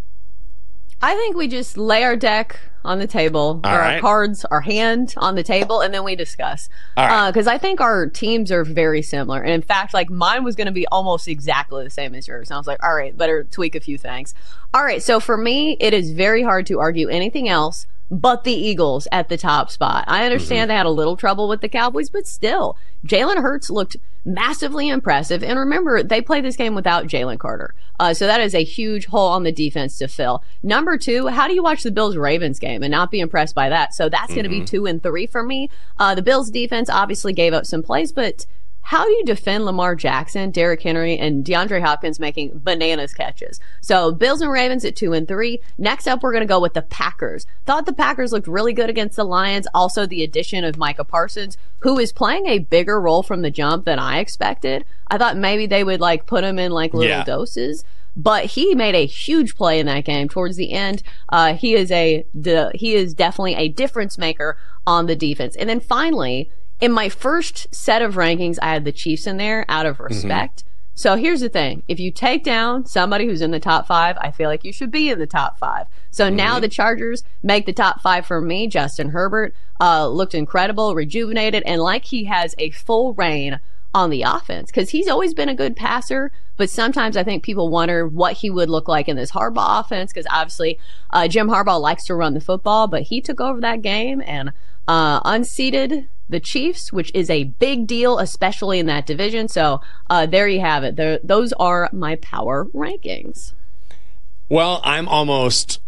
I think we just lay our deck on the table, All or right. our cards, our hand on the table, and then we discuss. All Because right. uh, I think our teams are very similar. And in fact, like mine was going to be almost exactly the same as yours. And I was like, all right, better tweak a few things. All right, so for me, it is very hard to argue anything else but the Eagles at the top spot. I understand Mm-hmm. they had a little trouble with the Cowboys, but still, Jalen Hurts looked massively impressive. And remember, they played this game without Jalen Carter. Uh, so that is a huge hole on the defense to fill. Number two, how do you watch the Bills-Ravens game and not be impressed by that? So that's going to be Mhm. two and three for me. Uh, the Bills defense obviously gave up some plays, but how do you defend Lamar Jackson, Derrick Henry, and DeAndre Hopkins making bananas catches? So Bills and Ravens at two and three. Next up, we're going to go with the Packers. Thought the Packers looked really good against the Lions. Also, the addition of Micah Parsons, who is playing a bigger role from the jump than I expected. I thought maybe they would like put him in like little Yeah. doses. But he made a huge play in that game towards the end. Uh, he is a the, he is definitely a difference maker on the defense. And then finally, in my first set of rankings, I had the Chiefs in there out of respect. So here's the thing. If you take down somebody who's in the top five, I feel like you should be in the top five. So now the Chargers make the top five for me. Justin Herbert uh, looked incredible, rejuvenated, and like he has a full reign on the offense because he's always been a good passer. But sometimes I think people wonder what he would look like in this Harbaugh offense because obviously uh, Jim Harbaugh likes to run the football, but he took over that game and uh, unseated the Chiefs, which is a big deal, especially in that division. So uh, there you have it. There, those are my power rankings. Well, I'm almost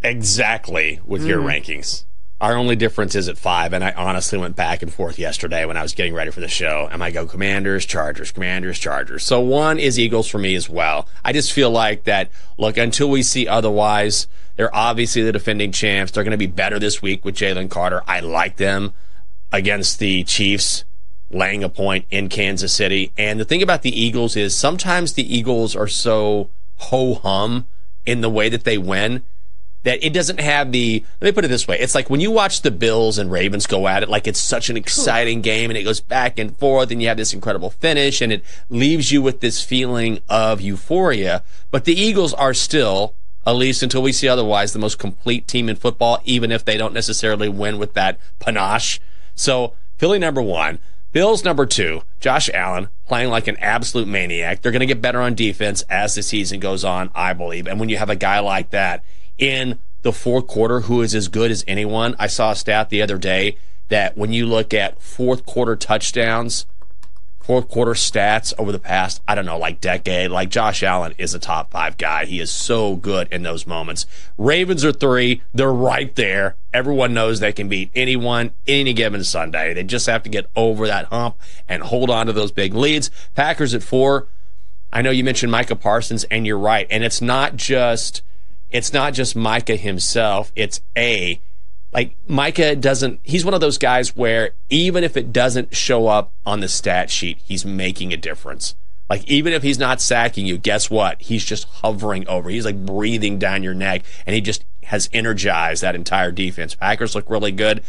exactly with your Mm. rankings. Our only difference is at five, and I honestly went back and forth yesterday when I was getting ready for the show. Am I go Commanders, Chargers, Commanders, Chargers? So one is Eagles for me as well. I just feel like that, look, until we see otherwise, they're obviously the defending champs. They're going to be better this week with Jalen Carter. I like them against the Chiefs, laying a point in Kansas City. And the thing about the Eagles is sometimes the Eagles are so ho-hum in the way that they win that it doesn't have the, let me put it this way, it's like when you watch the Bills and Ravens go at it, like it's such an exciting game and it goes back and forth and you have this incredible finish and it leaves you with this feeling of euphoria. But the Eagles are still, at least until we see otherwise, the most complete team in football, even if they don't necessarily win with that panache. So Philly number one, Bills number two, Josh Allen playing like an absolute maniac. They're going to get better on defense as the season goes on, I believe. And when you have a guy like that in the fourth quarter who is as good as anyone, I saw a stat the other day that when you look at fourth quarter touchdowns, fourth quarter stats over the past, I don't know, like decade, like Josh Allen is a top five guy. He is so good in those moments. Ravens are three. They're right there. Everyone knows they can beat anyone any given Sunday. They just have to get over that hump and hold on to those big leads. Packers at four. I know you mentioned Micah Parsons, and you're right. And it's not just, it's not just Micah himself. It's a, like Micah doesn't, he's one of those guys where even if it doesn't show up on the stat sheet, he's making a difference. Like even if he's not sacking you, guess what? He's just hovering over. He's like breathing down your neck, and he just has energized that entire defense. Packers look really good.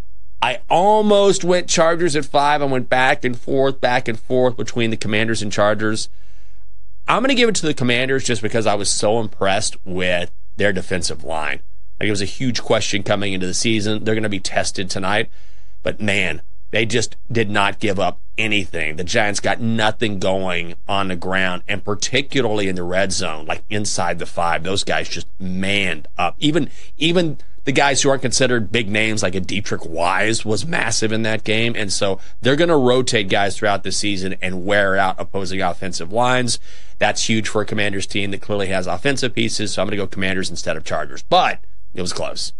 I almost went Chargers at five. I went back and forth, back and forth between the Commanders and Chargers. I'm going to give it to the Commanders just because I was so impressed with their defensive line. Like it was a huge question coming into the season. They're going to be tested tonight. But man, they just did not give up anything. The Giants got nothing going on the ground, and particularly in the red zone, like inside the five, those guys just manned up. Even even the guys who aren't considered big names, like a Dietrich Wise, was massive in that game. And so they're going to rotate guys throughout the season and wear out opposing offensive lines. That's huge for a Commanders team that clearly has offensive pieces. So I'm going to go Commanders instead of Chargers. But it was close.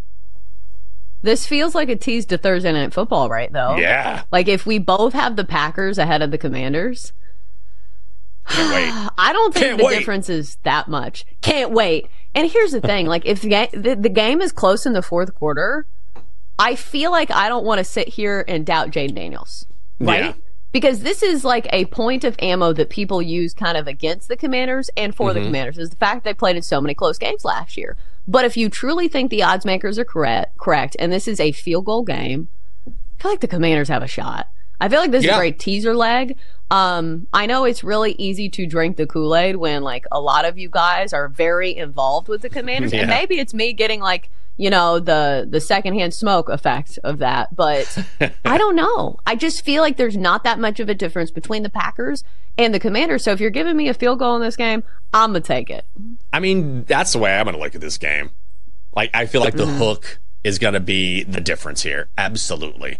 This feels like a tease to Thursday Night Football, right, though? Yeah. Like, if we both have the Packers ahead of the Commanders, Can't wait. I don't think Can't the wait. difference is that much. Can't wait. And here's the thing. Like, if the, ga- the, the game is close in the fourth quarter, I feel like I don't want to sit here and doubt Jaden Daniels, right? Yeah. Because this is like a point of ammo that people use kind of against the Commanders and for the Mhm. Commanders, is the fact they played in so many close games last year. But if you truly think the odds makers are correct, correct, and this is a field goal game, I feel like the Commanders have a shot. I feel like this yeah. is a great teaser leg. Um, I know it's really easy to drink the Kool-Aid when, like, a lot of you guys are very involved with the Commanders, yeah. and maybe it's me getting, like, you know, the the secondhand smoke effect of that. But I don't know. I just feel like there's not that much of a difference between the Packers and the Commanders. So if you're giving me a field goal in this game, I'm going to take it. I mean, that's the way I'm going to look at this game. Like, I feel like the mm-hmm. hook is going to be the difference here. Absolutely.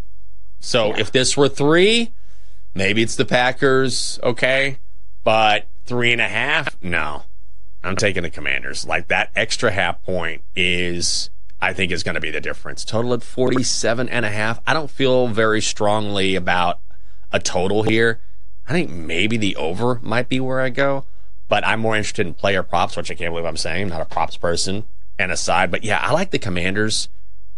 So yeah. if this were three, maybe it's the Packers, okay? But three and a half, no. I'm taking the Commanders. Like, that extra half point is, I think, is going to be the difference. Total at forty-seven and a half. I don't feel very strongly about a total here. I think maybe the over might be where I go, but I'm more interested in player props, which I can't believe I'm saying. I'm not a props person, and aside. But, yeah, I like the Commanders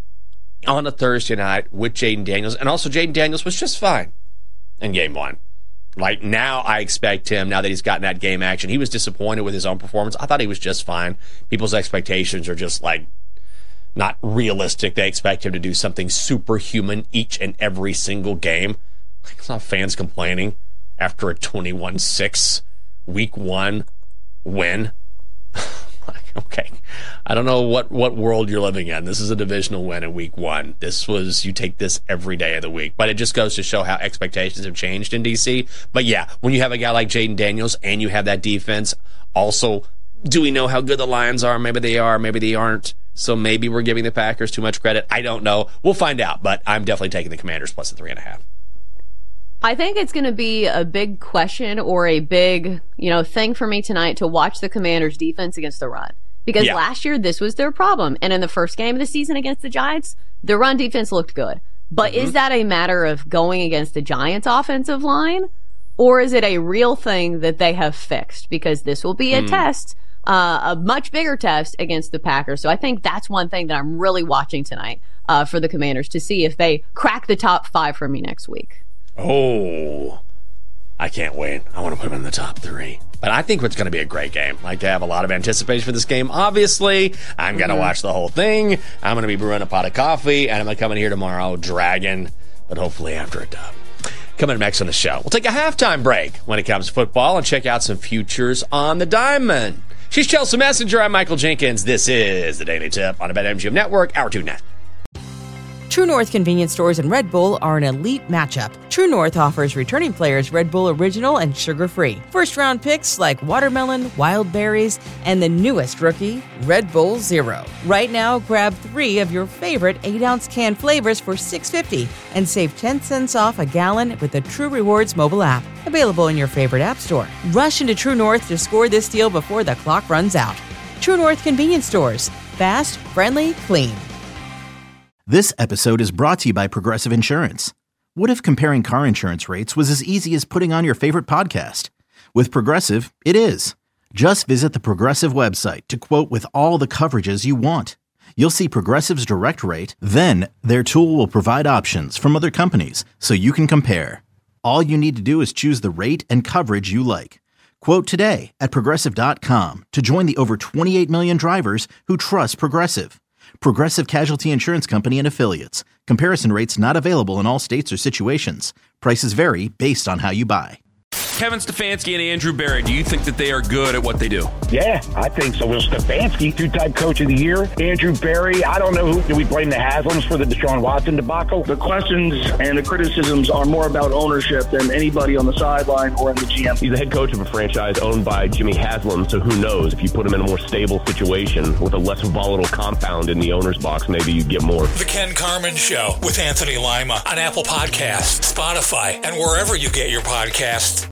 on a Thursday night with Jayden Daniels. And also, Jayden Daniels was just fine in game one. Like, now I expect him, now that he's gotten that game action, he was disappointed with his own performance. I thought he was just fine. People's expectations are just, like, not realistic. They expect him to do something superhuman each and every single game. Like, it's not fans complaining after a twenty-one six week one win. Like, okay, I don't know what, what world you're living in. This is a divisional win in week one. This was, you take this every day of the week. But it just goes to show how expectations have changed in D C. But yeah, when you have a guy like Jayden Daniels and you have that defense, also, do we know how good the Lions are? Maybe they are, maybe they aren't. So maybe we're giving the Packers too much credit. I don't know. We'll find out. But I'm definitely taking the Commanders plus the three and a half. I think it's going to be a big question or a big, you know, thing for me tonight to watch the Commanders' defense against the run. Because yeah. last year, this was their problem. And in the first game of the season against the Giants, the run defense looked good. But mm-hmm. is that a matter of going against the Giants' offensive line? Or is it a real thing that they have fixed? Because this will be a mm. test, uh, a much bigger test against the Packers. So I think that's one thing that I'm really watching tonight uh, for the Commanders to see if they crack the top five for me next week. Oh, I can't wait. I want to put them in the top three. But I think it's going to be a great game. Like, I have a lot of anticipation for this game. Obviously, I'm going to mm-hmm. watch the whole thing. I'm going to be brewing a pot of coffee, and I'm going to come in here tomorrow dragging, but hopefully after a dub. Coming up next on the show, we'll take a halftime break when it comes to football and check out some futures on the diamond. She's Chelsea Messenger. I'm Michael Jenkins. This is the Daily Tip on the BetMGM Network, Hour two Net. True North convenience stores and Red Bull are an elite matchup. True North offers returning players Red Bull Original and sugar-free. First-round picks like watermelon, wild berries, and the newest rookie, Red Bull Zero. Right now, grab three of your favorite eight-ounce can flavors for six dollars and fifty cents and save ten cents off a gallon with the True Rewards mobile app. Available in your favorite app store. Rush into True North to score this deal before the clock runs out. True North convenience stores. Fast, friendly, clean. This episode is brought to you by Progressive Insurance. What if comparing car insurance rates was as easy as putting on your favorite podcast? With Progressive, it is. Just visit the Progressive website to quote with all the coverages you want. You'll see Progressive's direct rate, then their tool will provide options from other companies so you can compare. All you need to do is choose the rate and coverage you like. Quote today at Progressive dot com to join the over twenty-eight million drivers who trust Progressive. Progressive Casualty Insurance Company and Affiliates. Comparison rates not available in all states or situations. Prices vary based on how you buy. Kevin Stefanski and Andrew Berry, do you think that they are good at what they do? Yeah, I think so. Will Stefanski, two-time coach of the year. Andrew Berry, I don't know who. Do we blame the Haslams for the Deshaun Watson debacle? The questions and the criticisms are more about ownership than anybody on the sideline or in the G M. He's the head coach of a franchise owned by Jimmy Haslam, so who knows? If you put him in a more stable situation with a less volatile compound in the owner's box, maybe you get more. The Ken Carman Show with Anthony Lima on Apple Podcasts, Spotify, and wherever you get your podcasts.